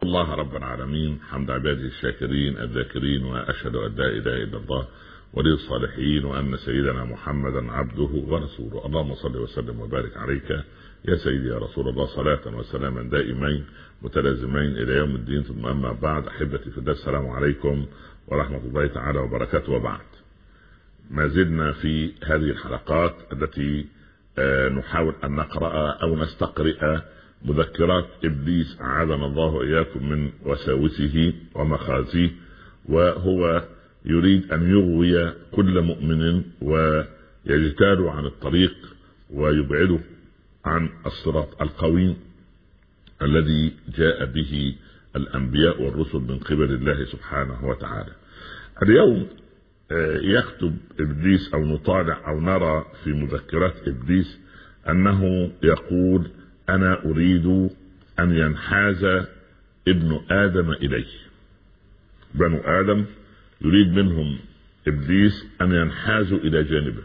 الله رب العالمين حمد عباده الشاكرين الذاكرين، وأشهد أن لا إله إلا الله ولي الصالحين، وأن سيدنا محمدا عبده ورسوله. اللهم صل وسلم وبارك عليك يا سيدي يا رسول الله، صلاة وسلاما دائمين متلازمين إلى يوم الدين. ثم أما بعد، أحبتي في الله، السلام عليكم ورحمة الله تعالى وبركاته. وبعد، ما زلنا في هذه الحلقات التي نحاول أن نقرأ أو نستقرئ مذكرات إبليس، أعاذنا الله وإياكم من وساوسه ومخازيه. وهو يريد أن يغوي كل مؤمن ويجتال عن الطريق ويبعده عن الصراط القويم الذي جاء به الأنبياء والرسل من قبل الله سبحانه وتعالى. اليوم يكتب إبليس أو نطالع أو نرى في مذكرات إبليس أنه يقول: أنا أريد أن ينحاز ابن آدم إليه. بنو آدم يريد منهم إبليس أن ينحازوا إلى جانبه.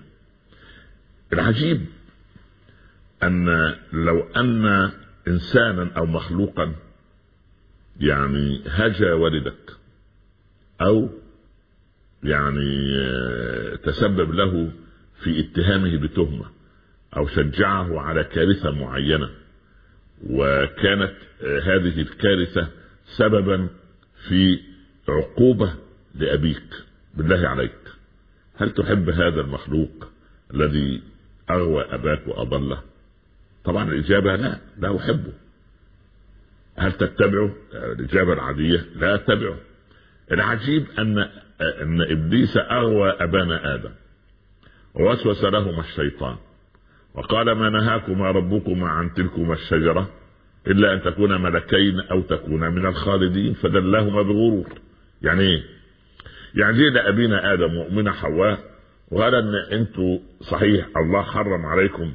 العجيب أن لو أن إنسانا أو مخلوقا يعني هجا والدك أو يعني تسبب له في اتهامه بتهمة أو شجعه على كارثة معينة، وكانت هذه الكارثة سببا في عقوبة لأبيك، بالله عليك هل تحب هذا المخلوق الذي أغوى أباك وأضله؟ طبعا الإجابة لا أحبه. هل تتبعه؟ الإجابة العادية لا أتبعه. العجيب أن إبليس أغوى أبانا آدم ووسوس لهما الشيطان وقال: ما نهاكما ربكما عن تلكما الشجرة إلا أن تكونا ملكين أو تكونا من الخالدين فدلاهما بغرور. يعني إيه؟ يعني جيد أبينا آدم وأمنا حواء وقال أن أنتوا صحيح الله حرم عليكم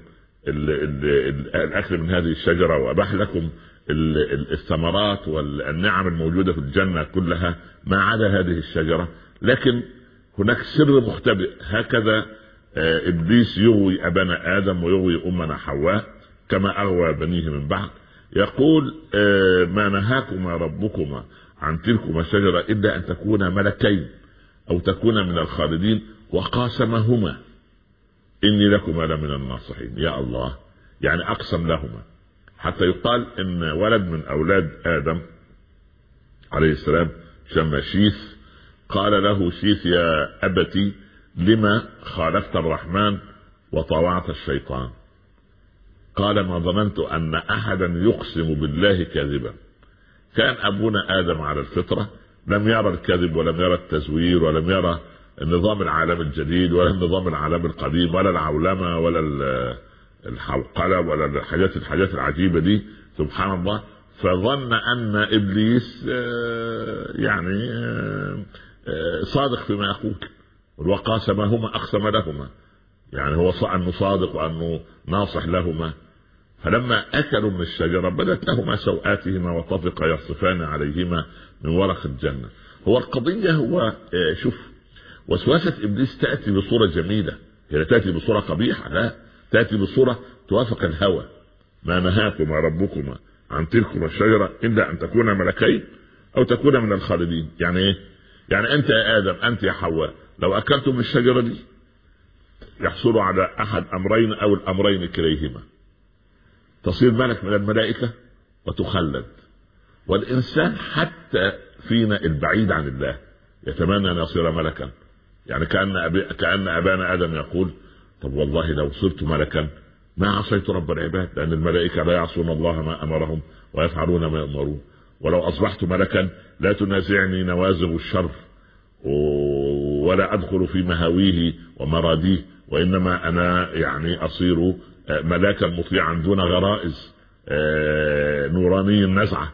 الأكل من هذه الشجرة وأباح لكم الثمرات والنعم الموجودة في الجنة كلها ما عدا هذه الشجرة، لكن هناك سر مختبئ. هكذا إبليس يغوي أبانا آدم ويغوي أمنا حواء كما أغوى بنيه من بعد. يقول: ما نهاكما ربكما عن تلكما الشجرة إلا أن تكونا ملكين أو تكونا من الخالدين وقاسمهما إني لكما لمن الناصحين. يا الله، يعني أقسم لهما، حتى يقال إن ولد من أولاد آدم عليه السلام شم شيث قال له شيث: يا أبتي لما خالفت الرحمن وطوعت الشيطان؟ قال: ما ظننت أن أحدا يقسم بالله كاذبا. كان أبونا آدم على الفطرة، لم يرى الكذب ولم يرى التزوير ولم يرى النظام العالمي الجديد ولا النظام العالمي القديم ولا العولمة ولا الحوقلة ولا الحاجات العجيبة دي، سبحان الله. فظن أن إبليس يعني صادق فيما يقول، وقاسمهما أقسم لهما، يعني هو أنه صادق وأنه ناصح لهما. فلما أكلوا من الشجرة بدت لهما سوآتهما وطفقا يخصفان عليهما من ورق الجنة. هو القضية هو شوف، وسواسة إبليس تأتي بصورة جميلة، هي تأتي بصورة قبيحة، لا، تأتي بصورة توافق الهوى. ما نهاكما ربكما عن تلكما الشجرة إلا أن تكونا ملكين أو تكونا من الخالدين. يعني إيه؟ يعني أنت يا آدم، أنت يا حواء، لو أكلتم من الشجرة دي يحصل على أحد أمرين أو الأمرين كليهما: تصير ملك من الملائكة وتخلد. والإنسان حتى فينا البعيد عن الله يتمنى أن يصير ملكا، يعني كأن أبانا آدم يقول: طب والله لو صرت ملكا ما عصيت رب العباد، لأن الملائكة لا يعصون الله ما أمرهم ويفعلون ما يؤمرون. ولو أصبحت ملكا لا تنازعني نوازغ الشر ولا أدخل في مهاويه ومراديه، وإنما أنا يعني أصير ملاكا مطيعا دون غرائز، نوراني النزعة،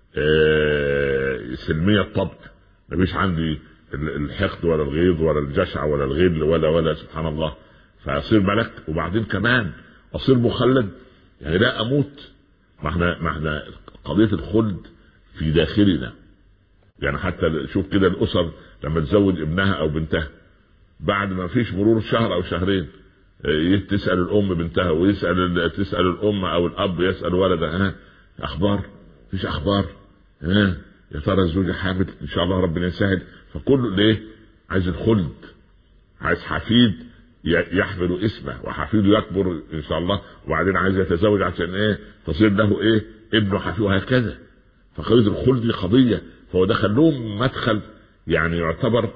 سلمية الطبع، مفيش عندي الحقد ولا الغيظ ولا الجشع ولا الغل ولا سبحان الله. فأصير ملك وبعدين كمان أصير مخلد، يعني لا أموت. ما احنا قضية الخلد في داخلنا. يعني حتى شوف كده الأسر لما تزوج ابنها أو بنتها، بعد ما فيش مرور شهر أو شهرين تسأل الأم بنتها تسأل الأم أو الأب يسأل ولده: ها أخبار؟ فيش أخبار. يا ترى الزوجة حامل ان شاء الله ربنا يسهل. فكله ليه؟ عايز الخلد، عايز حفيد يحمل اسمه وحفيده يكبر ان شاء الله، وبعدين عايز يتزوج عشان تصير له ابنه حفيد، وهكذا. فقضية الخلد دي قضية، فهو دخل لهم مدخل يعني يعتبر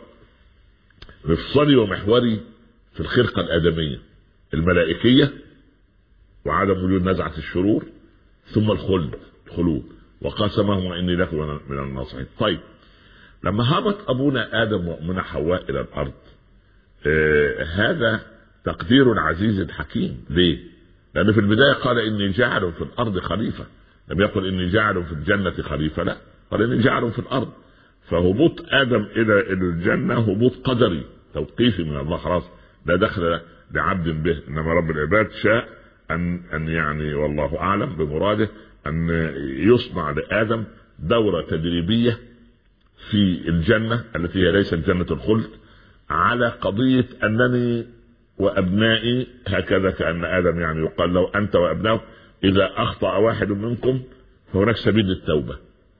مفصلي ومحوري في الخلقة الآدمية الملائكية، وعدم وجود نزعة الشرور، ثم الخلود، وقاسمهم اني لكم من الناصحين. طيب لما هبط ابونا ادم وامنا حواء الى الارض، هذا تقدير العزيز الحكيم. ليه؟ لان في البداية قال اني جاعل في الارض خليفة، لم يقل اني جاعل في الجنة خليفة، لا، قال اني جاعل في الارض. فهبوط ادم الى الجنة هبوط قدري توقيفي من الله، خلاص لا دخل لعبد به، انما رب العباد شاء ان يعني والله اعلم بمراده ان يصنع لادم دورة تدريبية في الجنة التي هي ليست جنة الخلد، على قضية انني وابنائي هكذا، كأن ادم يعني يقال له انت وابنائك اذا اخطأ واحد منكم فهناك سبيل للتوبة.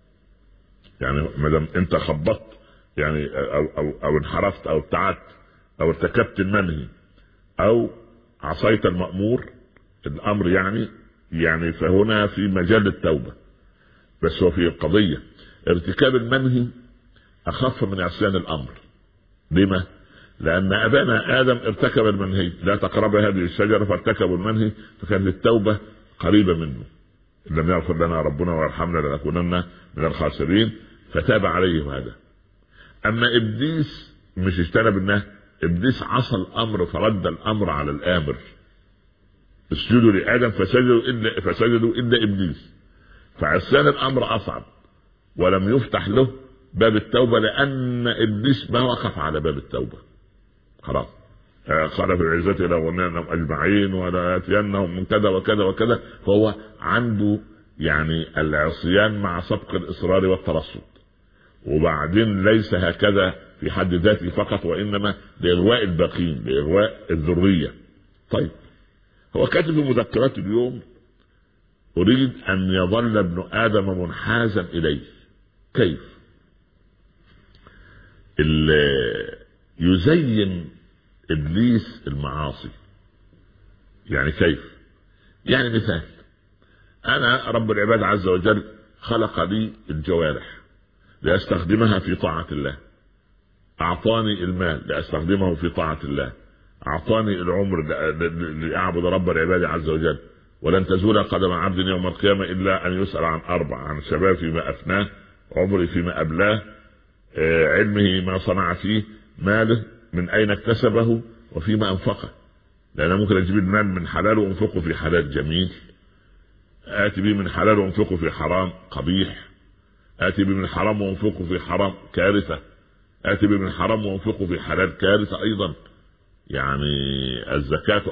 يعني ما دام انت خبطت يعني او انحرفت او ابتعدت او ارتكبت المنهي او عصيت المأمور الامر يعني فهنا في مجال التوبة. بس هو في القضية ارتكاب المنهي اخف من عصيان الامر. لما؟ لان ابانا ادم ارتكب المنهي، لا تقرب هذه الشجرة، فارتكبوا المنهي، فكانت التوبة قريبة منه. لم يغفر لنا ربنا ويرحمنا لنكونن من الخاسرين، فتاب عليهم هذا. اما ابليس مش اجتنب النهي، ابليس عصى الامر فرد الامر على الامر. اسجدوا لادم فسجدوا الا ابليس. فعصيان الامر اصعب، ولم يفتح له باب التوبة لان ابليس ما وقف على باب التوبة. خلاص قال في العزة لأغوينهم اجمعين ولا ياتينهم من كذا وكذا وكذا. فهو عنده يعني العصيان مع سبق الاصرار والترصد، وبعدين ليس هكذا في حد ذاته فقط، وانما لاغواء الباقين، لاغواء الذرية. طيب هو كاتب في مذكرات اليوم اريد ان يظل ابن ادم منحازا اليه. كيف يزين ابليس المعاصي؟ يعني كيف؟ يعني مثال، انا رب العباد عز وجل خلق لي الجوارح لاستخدمها في طاعة الله، اعطاني المال لاستخدمه في طاعة الله، اعطاني العمر لاعبد رب العباد عز وجل. ولن تزول قدم عبد يوم القيامة الا ان يسأل عن اربع: عن شباب فيما افناه، عمري فيما ابلاه، علمه ما صنع فيه، ماله من اين اكتسبه، وفيما انفقه. لان ممكن اجيب المال من حلال وانفقه في حلال جميل، اتي به من حلال وانفقه في حرام قبيح، اتي به من حرام وانفقه في حرام كارثة، اتي به من حرام وانفقه في حلال كارثة ايضا. يعني الزكاة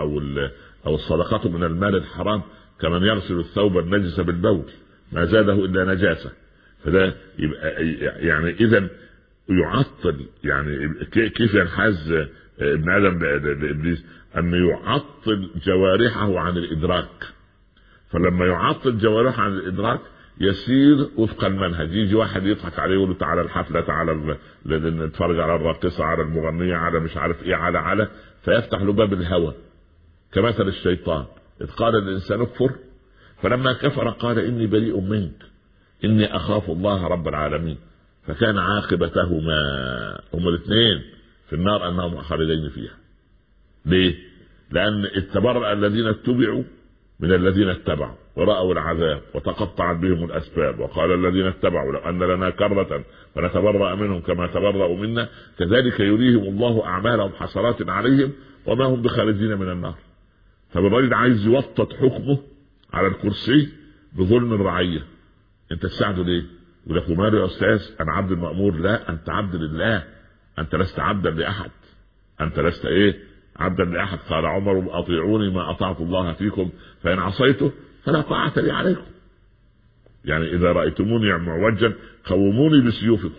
او الصدقات من المال الحرام كمن يغسل الثوب النجس بالبول ما زاده الا نجاسة. فده يبقى يعني اذا يعطل، يعني كيف ينحاز ابن ادم لابليس؟ ان يعطل جوارحه عن الادراك. فلما يعطل جوارحه عن الادراك يسير وفق المنهج. يجي واحد يضحك عليه يقول له تعالى الحفلة، تعالى نتفرج على الراقصة، على المغنية، على مش عارف ايه، على فيفتح له باب الهوى. كمثل الشيطان اذ قال الانسان اكفر فلما كفر قال اني بريء منك اني اخاف الله رب العالمين. فكان عاقبتهما هما الاثنين في النار انهم خالدين فيها. ليه؟ لان اتبرأ الذين اتبعوا من الذين اتبعوا ورأوا العذاب وتقطعت بهم الاسباب، وقال الذين اتبعوا لو ان لنا كرة فنتبرأ منهم كما تبرأوا منا كذلك يريهم الله اعمالهم حسرات عليهم وما هم بخارجين من النار. فالراجل عايز يوطد حكمه على الكرسي بظلم الرعية. انت تساعده ليه؟ يقول لك ماله يا استاذ انا عبد المأمور؟ لا، انت عبد لله، انت لست عبدا لاحد، انت لست عبدا لاحد. قال عمر اطيعوني ما اطعت الله فيكم فان عصيته فلا طاعة لي عليكم. يعني اذا رأيتموني معوجا قوموني بسيوفكم.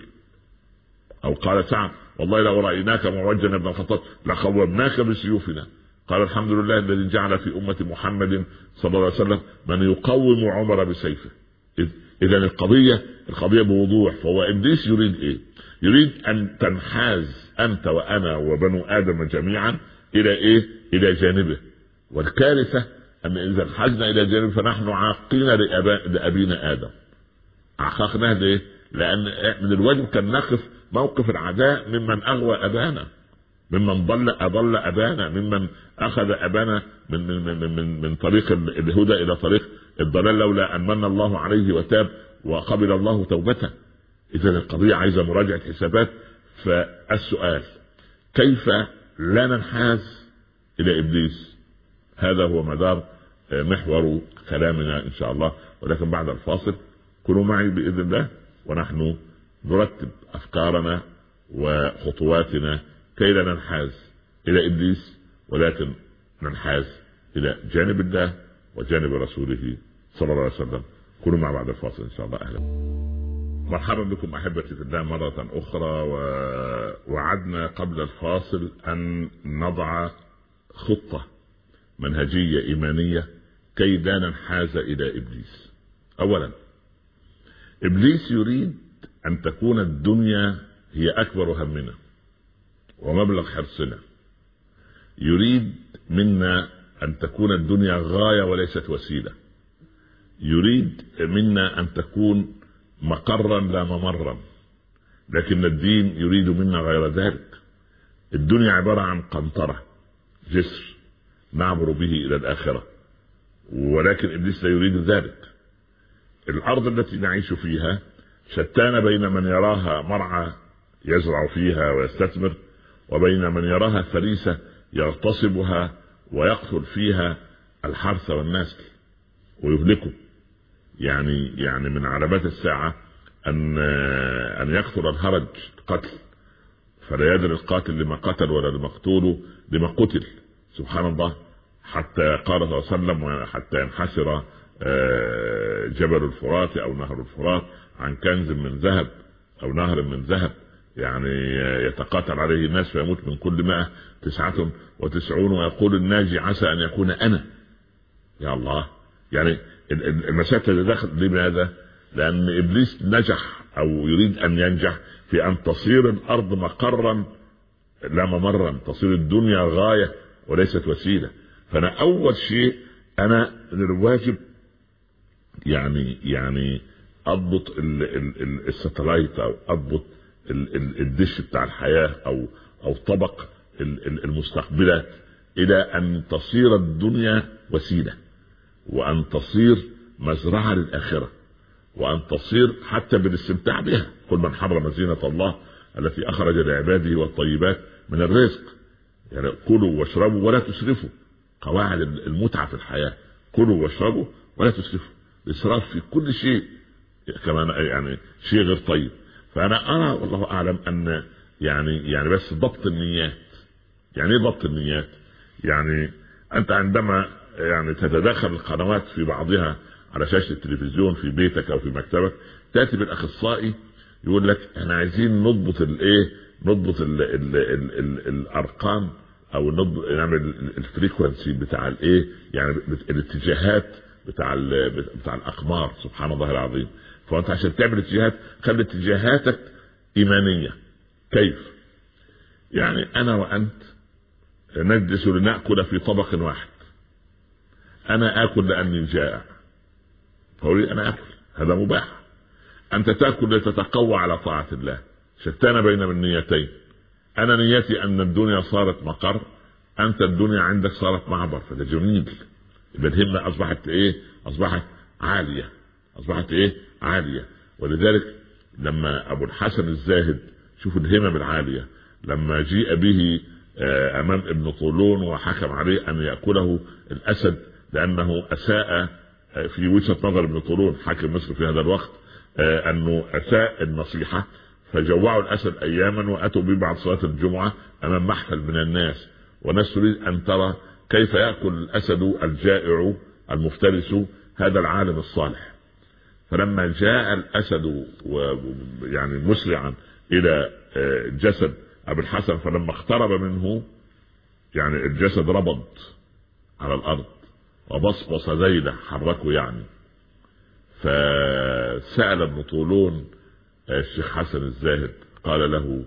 او قال سعد والله لو رأيناك معوجا ابن الخطاب لقومناك بسيوفنا. قال الحمد لله الذي جعل في امة محمد صلى الله عليه وسلم من يقوم عمر بسيفه. اذا القضيه بوضوح. فهو ابليس يريد ايه؟ يريد ان تنحاز انت وانا وبنو ادم جميعا الى ايه؟ الى جانبه. والكارثه ان اذا انحازنا الى جانبه فنحن عاقين لابينا ادم. عاقناه ليه؟ لان من الواجب كان نقف موقف العداء ممن اغوى ابانا، ممن اضل ابانا، ممن اخذ ابانا من طريق الهدى الى طريق الضلال، لولا ان من الله عليه وتاب وقبل الله توبته. اذا القضيه عايزه مراجعه حسابات. فالسؤال كيف لا ننحاز الى ابليس؟ هذا هو مدار محور كلامنا ان شاء الله. ولكن بعد الفاصل كونوا معي باذن الله، ونحن نرتب افكارنا وخطواتنا كي لا ننحاز الى ابليس، ولكن ننحاز الى جانب الله وجانب رسوله صلى الله عليه وسلم. كونوا مع بعد الفاصل ان شاء الله. اهلا مرحبا بكم احبتي في الله مره اخرى. ووعدنا قبل الفاصل ان نضع خطه منهجيه ايمانيه كي لا ننحاز الى ابليس. اولا، ابليس يريد ان تكون الدنيا هي اكبر همنا ومبلغ حرصنا. يريد منا ان تكون الدنيا غايه وليست وسيله. يريد منا ان تكون مقرا لا ممرا، لكن الدين يريد منا غير ذلك. الدنيا عباره عن قنطره، جسر نعبر به الى الاخره، ولكن ابليس لا يريد ذلك. الارض التي نعيش فيها شتان بين من يراها مرعى يزرع فيها ويستثمر، وبين من يراها فريسة يغتصبها ويقتل فيها الحرث والنسل ويهلكه. يعني من علامات الساعة أن يكثر الهرج، القتل، فلا يدري القاتل لما قتل ولا المقتول لما قتل. سبحان الله. حتى قال صلى الله عليه وسلم وحتى ينحسر جبل الفرات أو نهر الفرات عن كنز من ذهب أو نهر من ذهب، يعني يتقاتل عليه الناس فيموت من كل 199 ويقول الناجي عسى أن يكون أنا. يا الله، يعني المسألة اللي داخل لماذا؟ لأن إبليس نجح أو يريد أن ينجح في أن تصير الأرض مقرا لا ممرا، تصير الدنيا غاية وليست وسيلة. فأنا أول شيء أنا من الواجب يعني أضبط الستلايت أو أضبط الدش بتاع الحياة أو طبق المستقبلات إلى أن تصير الدنيا وسيلة، وأن تصير مزرعة للآخرة، وأن تصير حتى بالاستمتاع بها. كل من حرم زينة الله التي أخرج لعباده والطيبات من الرزق. يعني كلوا واشربوا ولا تسرفوا، قواعد المتعة في الحياة. كلوا واشربوا ولا تسرفوا. الإسراف في كل شيء كمان يعني شيء غير طيب. فأنا أرى والله أعلم أن يعني بس ضبط النيات. يعني إيه ضبط النيات؟ يعني أنت عندما يعني تتداخل القنوات في بعضها على شاشة التلفزيون في بيتك أو في مكتبك، تأتي بالأخصائي يقول لك احنا عايزين نضبط نضبط الأرقام أو نعمل الفريكونسي بتاع يعني الاتجاهات بتاع الأقمار. سبحان الله العظيم. فأنت عشان تعمل اتجاهات خلي اتجاهاتك إيمانية. كيف؟ يعني أنا وأنت نجلس لنأكل في طبق واحد. أنا آكل لأني جائع، فأريد أنا آكل، هذا مباح. أنت تأكل لتتقوى على طاعة الله. شتان بين من نيتين. أنا نيتي أن الدنيا صارت مقر، أنت الدنيا عندك صارت معبر، فده جميل. يبقى الهمة أصبحت عالية، عالية. ولذلك لما أبو الحسن الزاهد، شوف الهمم العالية، لما جيء به أمام ابن طولون وحكم عليه أن يأكله الأسد لأنه أساء في وجهة نظر ابن طولون حاكم مصر في هذا الوقت، أنه أساء النصيحة، فجوعوا الأسد أياما وأتوا به بعد صلاة الجمعة أمام محفل من الناس، وناس تريد أن ترى كيف يأكل الأسد الجائع المفترس هذا العالم الصالح. فلما جاء الأسد يعني مسرعا إلى جسد أبي الحسن، فلما اقترب منه يعني الجسد ربض على الأرض وبصبص ذيله، حركه يعني. فسأل ابن طولون الشيخ حسن الزاهد قال له: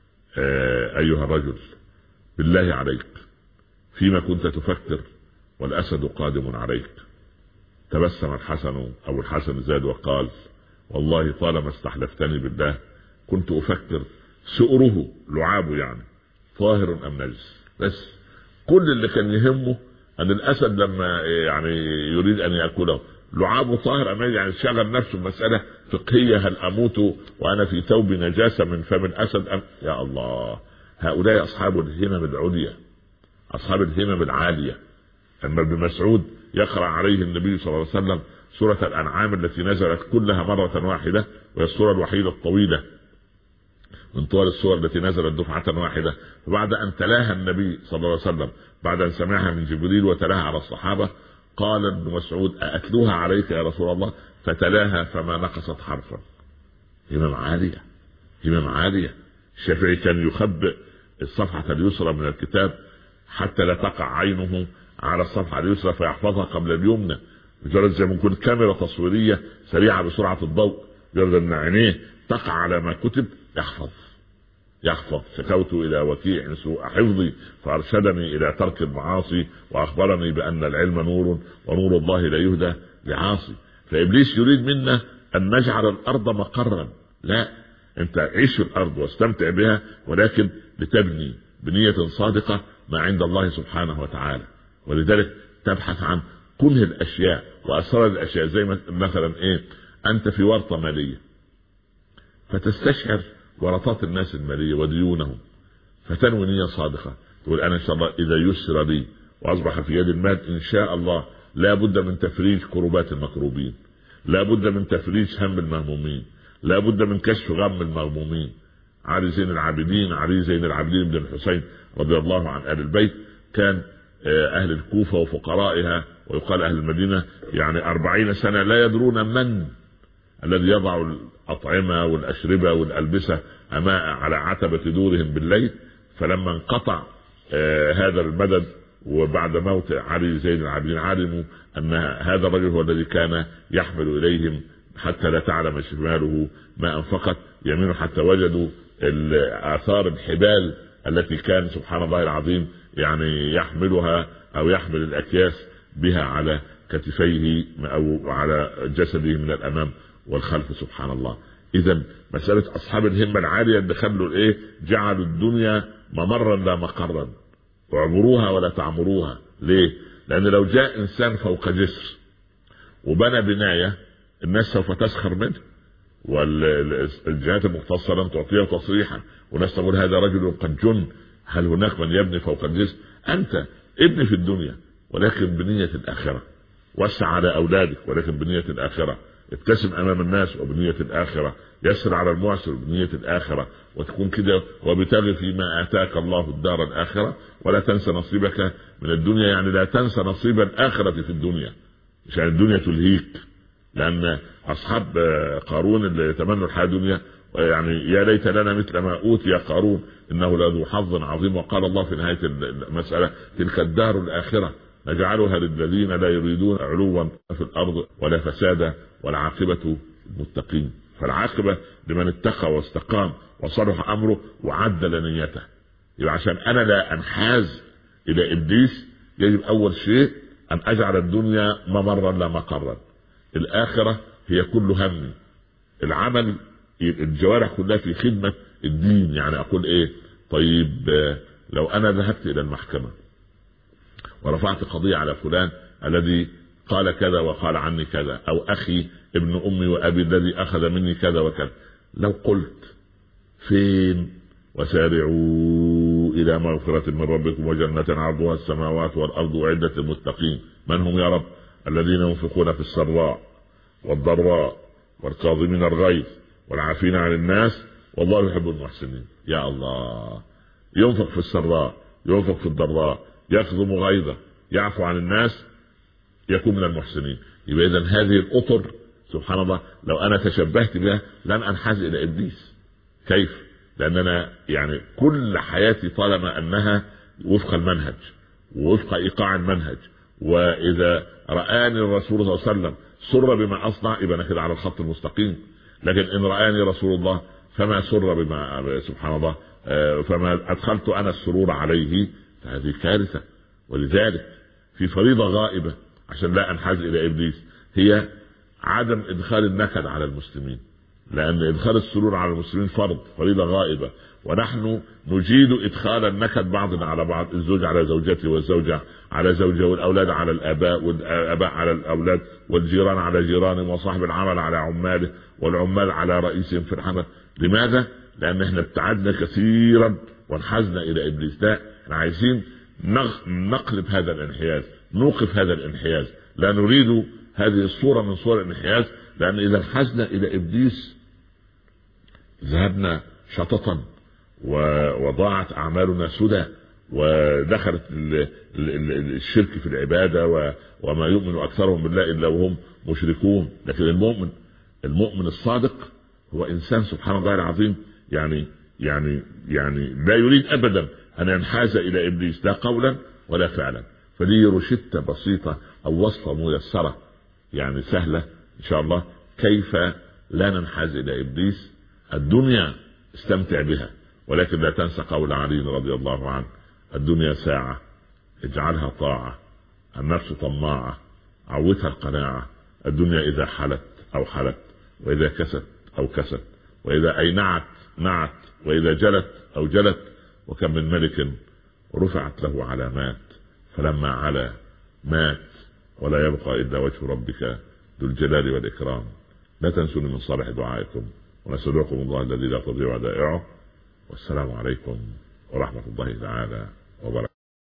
أيها الرجل، بالله عليك فيما كنت تفكر والأسد قادم عليك؟ تبسم الحسن أبو الحسن الزاهد وقال: والله طالما استحلفتني بالله كنت أفكر سؤره لعابه يعني طاهر أم نجس. بس كل اللي كان يهمه أن الأسد لما يعني يريد أن يأكله لعابه طاهر أم نجس، يعني شغل نفسه مسألة فقهية: هل أموت وأنا في ثوب نجاسة من فم الأسد أم؟ يا الله، هؤلاء أصحاب الهمم العليا، أصحاب الهمم العالية. أما ابن مسعود يقرأ عليه النبي صلى الله عليه وسلم سورة الأنعام التي نزلت كلها مرة واحدة، وهي السورة الوحيدة الطويلة من طوال السور التي نزلت دفعة واحدة، فبعد أن تلاها النبي صلى الله عليه وسلم بعد أن سمعها من جبريل وتلاها على الصحابة قال ابن مسعود: أأتلوها عليك يا رسول الله؟ فتلاها فما نقصت حرفا. همم عالية، همم عالية. الشافعي كان يخبئ الصفحة اليسرى من الكتاب حتى لا تقع عينه على الصفحة اليسرى فيحفظها قبل اليمنى، بجرد زي ما يكون كاميرا تصويرية سريعة بسرعة الضوء، بجرد أن عينيه تقع على ما كتب يحفظ. شكوت إلى وكيع سوء حفظي فأرشدني إلى ترك المعاصي وأخبرني بأن العلم نور ونور الله لا يهدى لعاصي. فإبليس يريد منا أن نجعل الأرض مقرا. لا، أنت عيش في الأرض واستمتع بها، ولكن لتبني بنية صادقة ما عند الله سبحانه وتعالى. ولذلك تبحث عن كنه الأشياء وأسرار الأشياء. زي مثلا أنت في ورطة مالية فتستشعر ورطات الناس المالية وديونهم، فتنوي نية صادقة، تقول: أنا إن شاء الله إذا يسر لي وأصبح في يد المال إن شاء الله لا بد من تفريج كربات المكروبين، لا بد من تفريج هم المهمومين، لا بد من كشف غم المغمومين. علي زين العابدين بن الحسين رضي الله عن آل البيت كان أهل الكوفة وفقرائها ويقال أهل المدينة يعني 40 سنة لا يدرون من الذي يضع الأطعمة والأشربة والألبسة على عتبة دورهم بالليل. فلما انقطع هذا المدد وبعد موت علي زين العابدين علموا أن هذا الرجل هو الذي كان يحمل إليهم حتى لا تعلم شماله ما أنفقت يمينه، حتى وجدوا آثار الحبال التي كان سبحان الله العظيم يعني يحملها أو يحمل الأكياس بها على كتفيه أو على جسده من الأمام والخلف. سبحان الله. إذا مسألة أصحاب الهمة العالية اللي خلوا جعلوا الدنيا ممرا لا مقرا، واعمروها ولا تعمروها. ليه؟ لأن لو جاء إنسان فوق جسر وبنى بناية الناس سوف تسخر منه، والجهات المختصة لن تعطيه تصريحا، والناس تقول: هذا رجل قد جن، هل هناك من يبني فوق الجسر؟ أنت ابني في الدنيا ولكن بنية الآخرة، وسع على أولادك ولكن بنية الآخرة، ابتسم أمام الناس وبنية الآخرة، يسر على المعسر بنية الآخرة، وتكون كده وبتغي فيما آتاك الله الدار الآخرة ولا تنسى نصيبك من الدنيا. يعني لا تنسى نصيب الآخرة في الدنيا، مش يعني الدنيا تلهيك. لأن أصحاب قارون اللي يتمنوا الحياة الدنيا يعني يا ليت لنا مثل ما أوتي قارون إنه لذو حظ عظيم. وقال الله في نهاية المسألة: تلك الدار الآخرة نجعلها للذين لا يريدون علوا في الأرض ولا فسادا والعاقبة المتقين. فالعاقبة لمن اتقى واستقام وصلح أمره وعدل نيته. يبقى عشان أنا لا أنحاز إلى إبليس يجب أول شيء أن أجعل الدنيا ممرا لا مقرا. الآخرة هي كل همي. العمل الجوارح كلها في خدمة الدين. يعني أقول طيب لو أنا ذهبت إلى المحكمة ورفعت قضية على فلان الذي قال كذا وقال عني كذا، أو أخي ابن أمي وأبي الذي أخذ مني كذا وكذا، لو قلت فين وسارعوا إلى مغفرة من ربكم وجنة عرضها السماوات والأرض وعدة المتقين، من هم يا رب؟ الذين ينفقون في السراء والضراء والكاظمين الغيظ والعافين عن الناس والله يحب المحسنين. يا الله، ينفق في السراء، ينفق في الضراء، يكظم غيظه، يعفو عن الناس، يكون من المحسنين. يبقى إذن هذه الأطر سبحان الله لو أنا تشبهت بها لن أنحاز إلى إبليس. كيف؟ لأننا يعني كل حياتي طالما أنها وفق المنهج ووفق إيقاع المنهج، وإذا رآني الرسول صلى الله عليه وسلم سر بما اصنع يبقى انا كده على الخط المستقيم. لكن ان رآني رسول الله فما سر بما سبحان الله فما ادخلت انا السرور عليه، فهذه كارثه. ولذلك في فريضه غائبه عشان لا انحاز الى ابليس، هي عدم ادخال النكد على المسلمين، لان ادخال السرور على المسلمين فريضه غائبه، ونحن نجيد ادخال النكد بعضنا على بعض، الزوج على زوجته والزوجه على زوجه والاولاد على الاباء والاباء على الاولاد والجيران على جيرانهم وصاحب العمل على عماله والعمال على رئيسهم في العمل. لماذا؟ لان احنا ابتعدنا كثيرا وانحازنا الى ابليس. ده احنا عايزين نقلب هذا الانحياز، نوقف هذا الانحياز، لا نريد هذه الصورة من صور الانحياز، لأن إذا انحازنا إلى إبليس ذهبنا شططا وضاعت أعمالنا سدى، ودخلت الشرك في العبادة وما يؤمن أكثرهم بالله إلا وهم مشركون. لكن المؤمن الصادق هو إنسان سبحان الله العظيم يعني لا يريد أبدا أن ينحاز إلى إبليس لا قولا ولا فعلا. فدي روشتة بسيطة أو وصفة ميسرة يعني سهلة إن شاء الله كيف لا ننحاز إلى إبليس. الدنيا استمتع بها، ولكن لا تنسى قول علي رضي الله عنه: الدنيا ساعة اجعلها طاعة، النفس طماعة عودها القناعة، الدنيا إذا حلت أو حلت، وإذا كست أو كست، وإذا أينعت نعت، وإذا جلت أو جلت. وكم من ملك رفعت له علامات فلما علا مات، ولا يبقى إلا وجه ربك ذو الجلال والإكرام. لا تنسوني من صالح دعائكم، ونستودعكم الله الذي لا تضيع ودائعه. والسلام عليكم ورحمة الله تعالى وبركاته.